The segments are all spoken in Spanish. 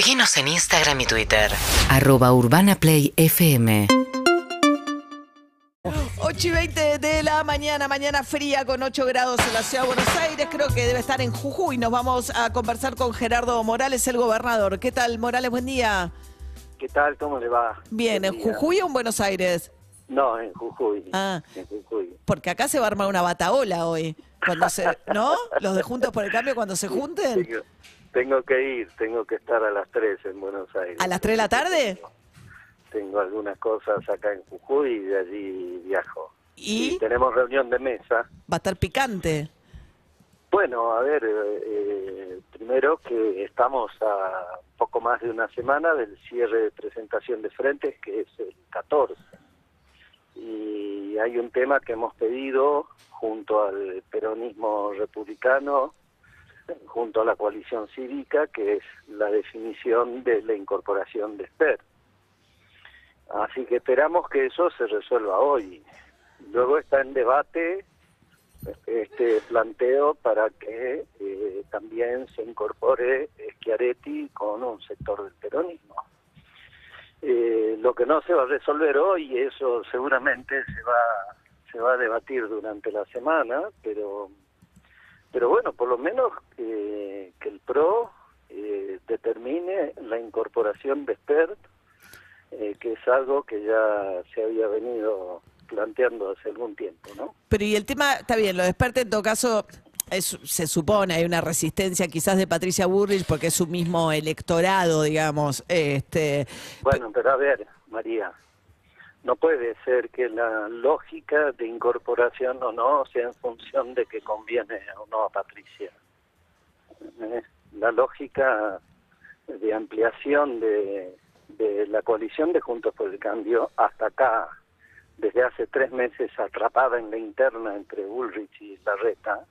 Seguinos en Instagram y Twitter. @urbanaplayfm. 8:20 de la mañana, mañana fría con 8 grados en la ciudad de Buenos Aires. Creo que debe estar en Jujuy. Nos vamos a conversar con Gerardo Morales, el gobernador. ¿Qué tal, Morales? Buen día. ¿Qué tal? ¿Cómo le va? Bien, ¿en Jujuy o en Buenos Aires? No, en Jujuy. Ah, en Jujuy. porque acá se va a armar una bataola hoy. Cuando ¿no? Los de Juntos por el Cambio, cuando se junten. Tengo que ir, tengo que estar a las 3 en Buenos Aires. ¿A las 3 de la tarde? Tengo algunas cosas acá en Jujuy y de allí viajo. ¿Y? Tenemos reunión de mesa. Va a estar picante. Bueno, a ver, primero que estamos a poco más de una semana del cierre de presentación de frentes, que es el 14. Y hay un tema que hemos pedido junto al peronismo republicano, junto a la coalición cívica, que es la definición de la incorporación de Esper. Así que esperamos que eso se resuelva hoy. Luego está en debate este planteo para que también se incorpore Schiaretti con un sector del peronismo. Lo que no se va a resolver hoy, eso seguramente se va a debatir durante la semana, pero bueno, por lo menos que el PRO determine la incorporación de Esper, que es algo que ya se había venido planteando hace algún tiempo, ¿no? Pero y el tema, está bien, lo de Esper en todo caso, se supone, hay una resistencia quizás de Patricia Bullrich porque es su mismo electorado, digamos. Bueno, pero a ver, María, no puede ser que la lógica de incorporación o no sea en función de que conviene o no a Patricia. La lógica de ampliación de la coalición de Juntos por el Cambio hasta acá, desde hace 3 meses atrapada en la interna entre Bullrich y Larreta,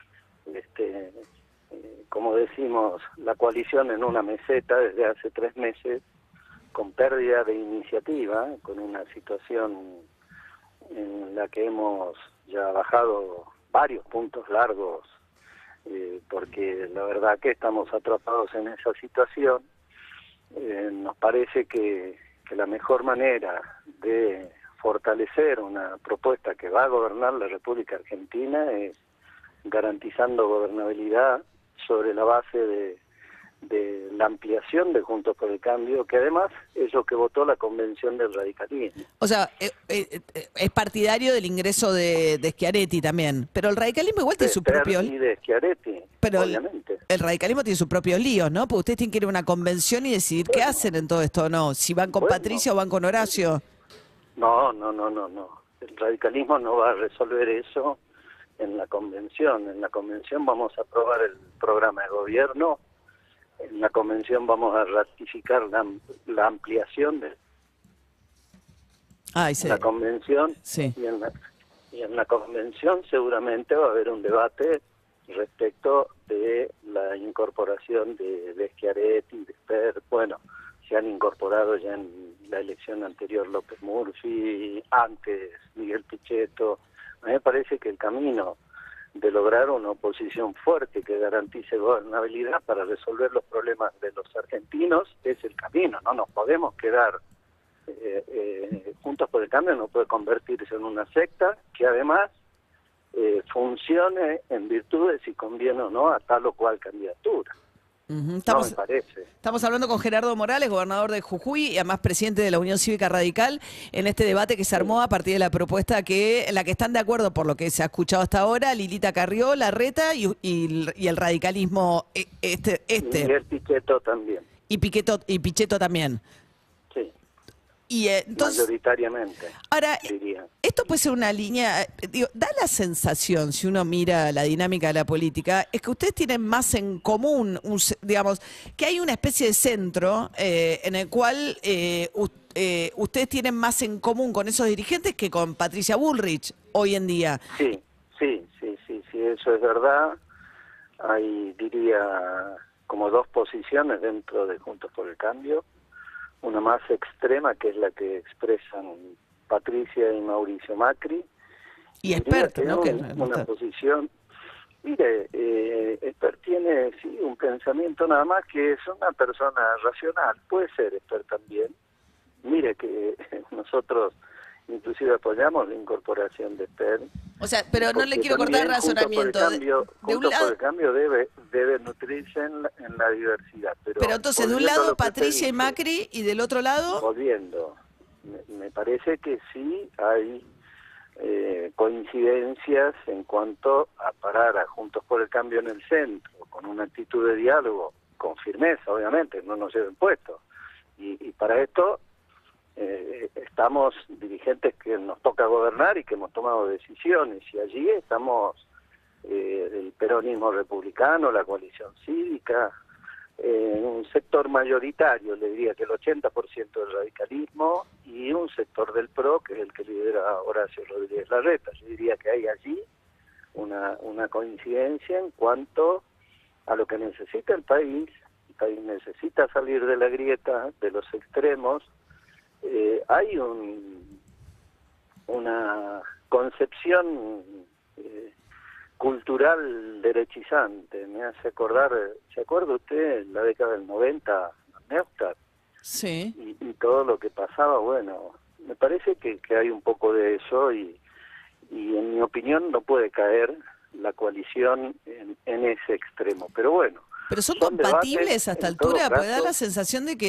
como decimos, la coalición en una meseta desde hace 3 meses, con pérdida de iniciativa, con una situación en la que hemos ya bajado varios puntos largos, porque la verdad que estamos atrapados en esa situación. Nos parece que la mejor manera de fortalecer una propuesta que va a gobernar la República Argentina es garantizando gobernabilidad sobre la base de la ampliación de Juntos por el Cambio, que además es lo que votó la convención del radicalismo. O sea, es partidario del ingreso de Schiaretti también, pero el radicalismo igual tiene su propio... Y de Schiaretti, pero obviamente. El radicalismo tiene sus propios líos, ¿no? Porque ustedes tienen que ir a una convención y decidir qué hacen en todo esto, ¿no? Si van con Patricia o van con Horacio. No. El radicalismo no va a resolver eso en la convención. En la convención vamos a aprobar el programa de gobierno. En la convención vamos a ratificar la ampliación de la convención. Sí. Y en la convención seguramente va a haber un debate respecto de la incorporación de Schiaretti, de Esper. Bueno, se han incorporado ya en la elección anterior López Murphy, antes Miguel Pichetto. A mí me parece que el camino de lograr una oposición fuerte que garantice gobernabilidad para resolver los problemas de los argentinos es el camino. No nos podemos quedar Juntos por el Cambio, no puede convertirse en una secta que además funcione en virtud de si conviene o no a tal o cual candidatura. No me parece. Estamos hablando con Gerardo Morales, gobernador de Jujuy y además presidente de la Unión Cívica Radical, en este debate que se armó a partir de la propuesta en la que están de acuerdo, por lo que se ha escuchado hasta ahora, Lilita Carrió, Larreta y el radicalismo Miguel Pichetto también. Y Pichetto también. Sí. Y entonces, mayoritariamente, ahora, diría. Esto puede ser una línea, da la sensación, si uno mira la dinámica de la política, es que ustedes tienen más en común, digamos, que hay una especie de centro en el cual ustedes tienen más en común con esos dirigentes que con Patricia Bullrich hoy en día. Sí, eso es verdad. Hay, diría, como 2 posiciones dentro de Juntos por el Cambio. Una más extrema, que es la que expresan Patricia y Mauricio Macri. Y experto, ¿no? Una posición Mire, Esper tiene sí un pensamiento nada más que es una persona racional, puede ser Esper también. Mire que nosotros inclusive apoyamos la incorporación de Esper. O sea, pero no le Porque quiero cortar el también razonamiento. Juntos por el Cambio debe nutrirse en la diversidad. Pero entonces, de un volviendo a lado lo que usted Patricia y dice, Macri, y del otro lado... volviendo, me parece que sí hay coincidencias en cuanto a parar a Juntos por el Cambio en el centro, con una actitud de diálogo, con firmeza, obviamente, no nos lleven puestos. Y para esto estamos dirigentes que nos toca gobernar y que hemos tomado decisiones, y allí estamos el peronismo republicano, la coalición cívica, un sector mayoritario, le diría que el 80% del radicalismo, y un sector del PRO, que es el que lidera Horacio Rodríguez Larreta. Yo diría que hay allí una coincidencia en cuanto a lo que necesita el país. El país necesita salir de la grieta, de los extremos. Hay una concepción cultural derechizante. Me hace acordar, ¿se acuerda usted en la década del 90, Neustadt? Sí. Y todo lo que pasaba. Bueno, me parece que hay un poco de eso, y en mi opinión no puede caer la coalición en ese extremo. Pero bueno. Pero son compatibles a esta altura, puede dar la caso, sensación de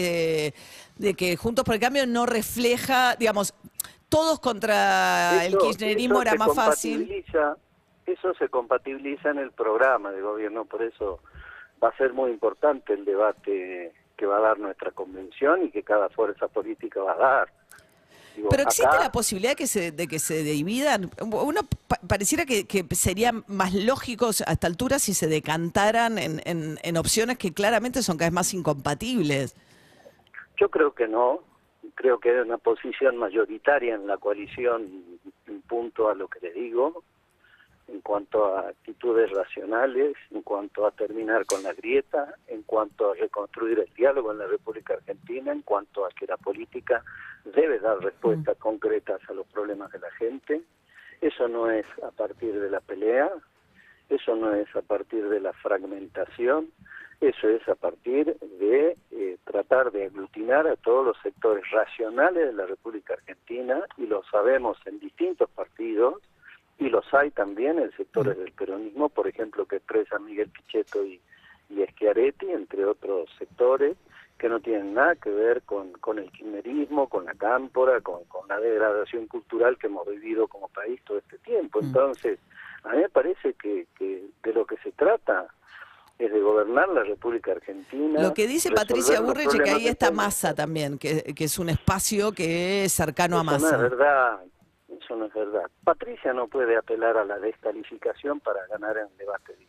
que Juntos por el Cambio no refleja, digamos, todos contra el kirchnerismo era más fácil. Eso se compatibiliza en el programa de gobierno, por eso va a ser muy importante el debate que va a dar nuestra convención y que cada fuerza política va a dar. Digo, pero existe acá, la posibilidad de que se dividan. Uno pareciera que serían más lógicos a esta altura si se decantaran en opciones que claramente son cada vez más incompatibles. yo creo que no. Creo que hay una posición mayoritaria en la coalición en punto a lo que le digo, en cuanto a actitudes racionales, en cuanto a terminar con la grieta, en cuanto a reconstruir el diálogo en la República Argentina, en cuanto a que la política debe dar respuestas concretas a los problemas de la gente. Eso no es a partir de la pelea, eso no es a partir de la fragmentación, eso es a partir de tratar de aglutinar a todos los sectores racionales de la República Argentina, y lo sabemos en distintos partidos, y los hay también en sectores del peronismo, por ejemplo, que expresan Miguel Pichetto y Schiaretti, entre otros sectores, que no tienen nada que ver con el kirchnerismo, con la cámpora, con la degradación cultural que hemos vivido como país todo este tiempo. Entonces, a mí me parece que de lo que se trata es de gobernar la República Argentina. Lo que dice Patricia Burrich es que ahí está Massa también, que es un espacio que es cercano a Massa. Eso no es verdad. Eso no es verdad. Patricia no puede apelar a la descalificación para ganar en debate de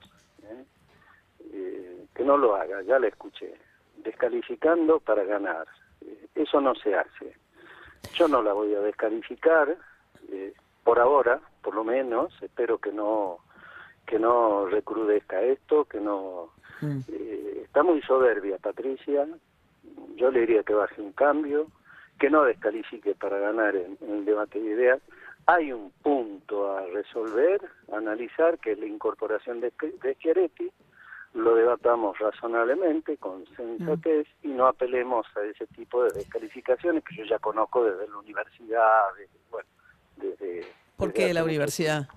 ideas. Que no lo haga, ya la escuché. Descalificando para ganar. Eso no se hace. Yo no la voy a descalificar, por ahora, por lo menos. Espero que no recrudezca esto, que no... está muy soberbia Patricia. Yo le diría que baje un cambio, que no descalifique para ganar en el debate de ideas. Hay un punto a resolver, a analizar, que es la incorporación de Schiaretti. Lo debatamos razonablemente, con sensatez, y no apelemos a ese tipo de descalificaciones que yo ya conozco desde la universidad, ¿Por qué la universidad?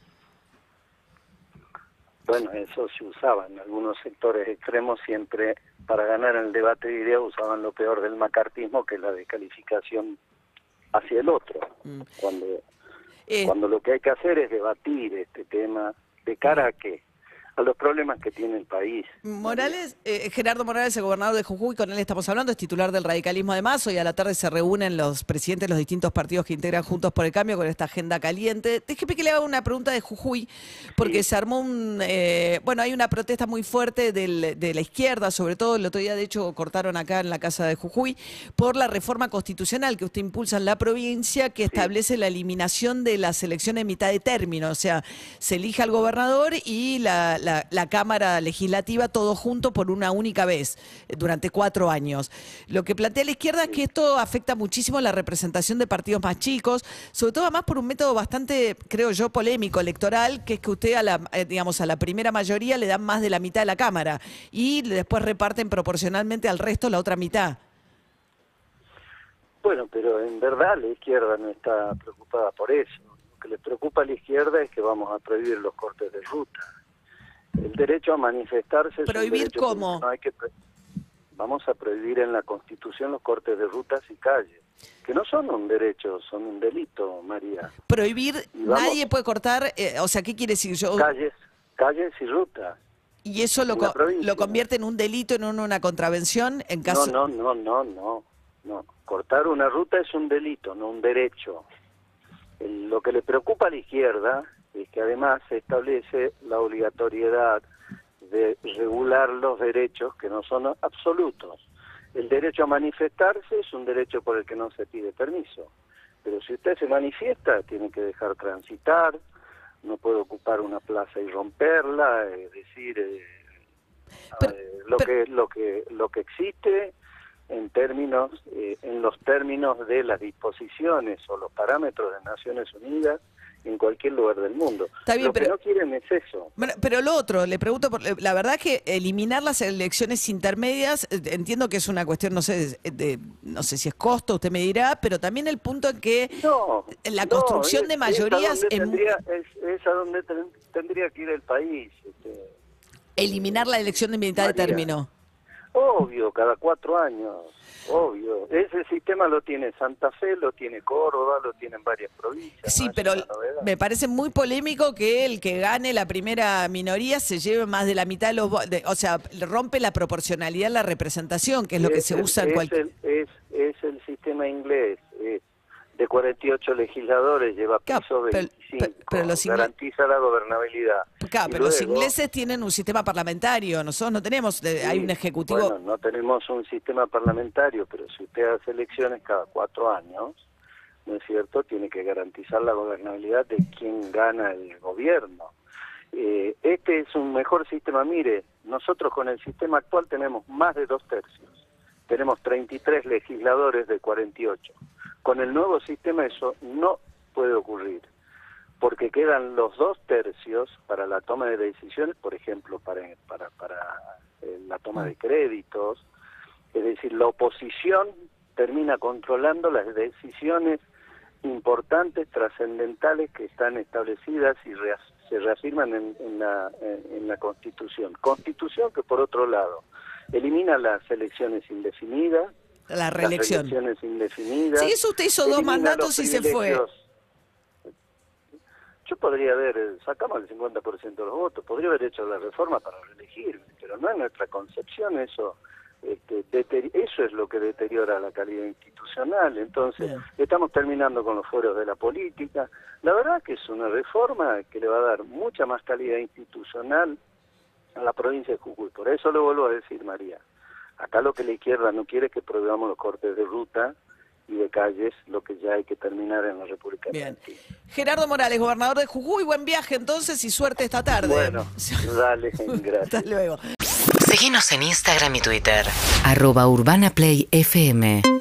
Bueno, eso se usaba en algunos sectores extremos, siempre para ganar en el debate de ideas usaban lo peor del macartismo, que es la descalificación hacia el otro. Cuando lo que hay que hacer es debatir este tema de cara a qué, a los problemas que tiene el país. Morales, Gerardo Morales, el gobernador de Jujuy, con él estamos hablando, es titular del radicalismo además. Hoy a la tarde se reúnen los presidentes de los distintos partidos que integran Juntos por el Cambio con esta agenda caliente. Déjeme que le haga una pregunta de Jujuy, porque se armó hay una protesta muy fuerte de la izquierda, sobre todo el otro día, de hecho, cortaron acá en la casa de Jujuy, por la reforma constitucional que usted impulsa en la provincia, que establece la eliminación de las elecciones en mitad de término, o sea, se elige al gobernador y la la Cámara Legislativa todo junto por una única vez, durante 4 años. Lo que plantea la izquierda es que esto afecta muchísimo la representación de partidos más chicos, sobre todo además por un método bastante, creo yo, polémico, electoral, que es que usted a la primera mayoría le dan más de la mitad de la Cámara y después reparten proporcionalmente al resto la otra mitad. Bueno, pero en verdad la izquierda no está preocupada por eso. Lo que le preocupa a la izquierda es que vamos a prohibir los cortes de ruta. El derecho a manifestarse... ¿Prohibir cómo? No hay que vamos a prohibir en la Constitución los cortes de rutas y calles, que no son un derecho, son un delito, María. Prohibir, nadie puede cortar, o sea, ¿qué quiere decir? Calles y rutas. ¿Y eso lo convierte en un delito, en una contravención? En caso... No. Cortar una ruta es un delito, no un derecho. Lo que le preocupa a la izquierda es que además se establece la obligatoriedad de regular los derechos que no son absolutos. El derecho a manifestarse es un derecho por el que no se pide permiso. Pero si usted se manifiesta, tiene que dejar transitar, no puede ocupar una plaza y romperla, es decir, lo que existe en los términos de las disposiciones o los parámetros de Naciones Unidas en cualquier lugar del mundo. Está bien, lo que no quieren es eso. Bueno, pero lo otro, le pregunto, la verdad es que eliminar las elecciones intermedias, entiendo que es una cuestión, no sé si es costo, usted me dirá, pero también el punto en que la construcción de mayorías... Es a donde tendría que ir el país. Eliminar la elección de mitad de término. Obvio, cada 4 años, obvio. Ese sistema lo tiene Santa Fe, lo tiene Córdoba, lo tienen varias provincias. Sí, pero me parece muy polémico que el que gane la primera minoría se lleve más de la mitad de los votos, o sea, rompe la proporcionalidad en la representación, que es lo que se usa en cualquier... Es el sistema inglés, de 48 legisladores, lleva piso 25, pero garantiza la gobernabilidad. Claro, pero los ingleses tienen un sistema parlamentario, nosotros no tenemos, hay un ejecutivo... Bueno, no tenemos un sistema parlamentario, pero si usted hace elecciones cada 4 años, ¿no es cierto?, tiene que garantizar la gobernabilidad de quien gana el gobierno. Este es un mejor sistema. Mire, nosotros con el sistema actual tenemos más de 2/3. Tenemos 33 legisladores de 48. Con el nuevo sistema eso no puede ocurrir, porque quedan los 2/3 para la toma de decisiones, por ejemplo, para la toma de créditos. Es decir, la oposición termina controlando las decisiones importantes, trascendentales, que están establecidas y se reafirman en la Constitución. Constitución que, por otro lado, elimina las elecciones indefinidas, la reelección. Las elecciones indefinidas. Sí, eso usted hizo 2 mandatos y se fue. Yo podría sacamos el 50% de los votos, podría haber hecho la reforma para reelegirme, pero no es nuestra concepción eso. Eso es lo que deteriora la calidad institucional. Entonces, estamos terminando con los fueros de la política. La verdad que es una reforma que le va a dar mucha más calidad institucional a la provincia de Jujuy. Por eso lo vuelvo a decir, María. Acá lo que la izquierda no quiere es que prohibamos los cortes de ruta y de calles, lo que ya hay que terminar en la República Argentina. Gerardo Morales, gobernador de Jujuy, buen viaje entonces y suerte esta tarde. Bueno, dale, gracias. Hasta luego. Síguenos en Instagram y Twitter. @UrbanaPlayFM